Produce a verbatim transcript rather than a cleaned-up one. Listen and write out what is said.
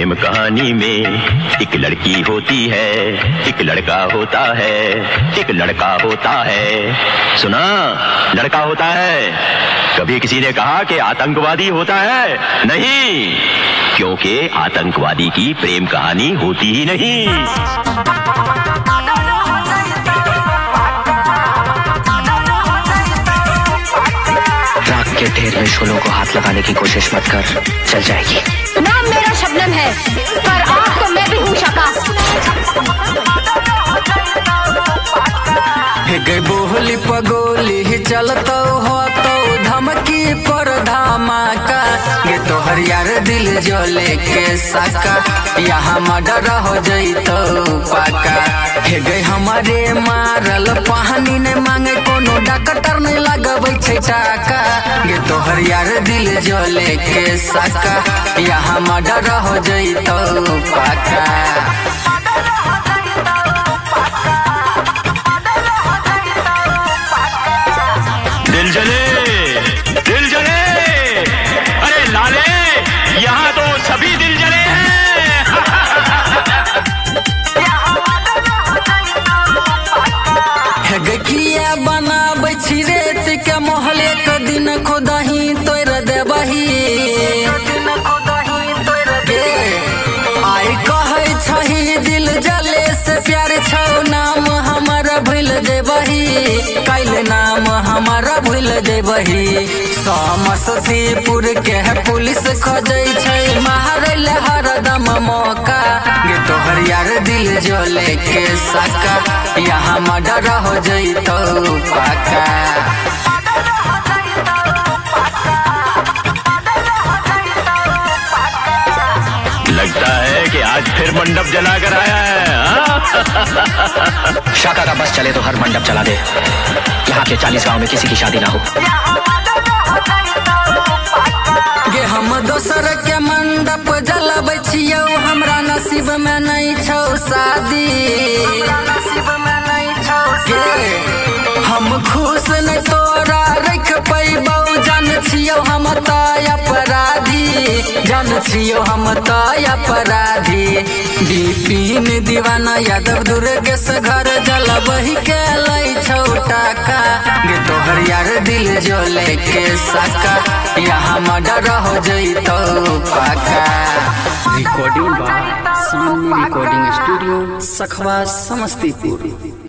प्रेम कहानी में एक लड़की होती है, एक लड़का होता है, एक लड़का होता है। सुना, लड़का होता है। कभी किसी ने कहा कि आतंकवादी होता है? नहीं, क्योंकि आतंकवादी की प्रेम कहानी होती ही नहीं। के ढेर में शोलों को हाथ लगाने की कोशिश मत कर, चल जाएगी। नाम मेरा शबनम है, पर आँख तो मैं भी हूँ शका। गई बोली पगोली चलतो हो तो धमकी पर धमाका, ये तो हरियार दिल जले के साका, यहाँ मर्डर हो जइतो पाका। हे गई हमारे मारल पानी ने मांगे कोनो डॉक्टर नहीं लगबै छै टाका, ये तो हरियार दिल जले के साका, यहाँ मर्डर हो जइतो पाका। दिल जले, दिल जले, अरे लाले, यहाँ तो सभी दिल जले हैं। गखिया बनाबै छी रेत के महल, एक दिन खुदही तोड़ देबही। आइ कहै छही दिल जले से प्यार छौ, नाम हमर भूल जेबही, काइल नाम हमर भूल जेबही। समस्तीपुर के पुलिस खोजै छै मारल हरदम मौका, ये तो हरियार दिल जले के साका, यहाँ मर्डर हो जइतो पाका। लगता है कि आज फिर मंडप जला कर आया है। शाका का बस चले तो हर मंडप जला दे, यहाँ के चालीस गांव में किसी की शादी ना हो। गे हम दोसर के मंडप जलबै छियौ, हमरा नसीब में नहीं छौ शादी। गे हम खुश नहीं तोरा रख पैबौ, जान छियौ हम तऽ अपराधी, जान छियौ हम तऽ अपराधी। बिपिन दीवाना यादव दुर्गेश घर जलबही के लै छौ टाका, गे तो हरियार दिल जले के साका, यहाँ मर्डर हो जइतो पाका। Recording by Samne recording studio, Sakhwa, Samastipur.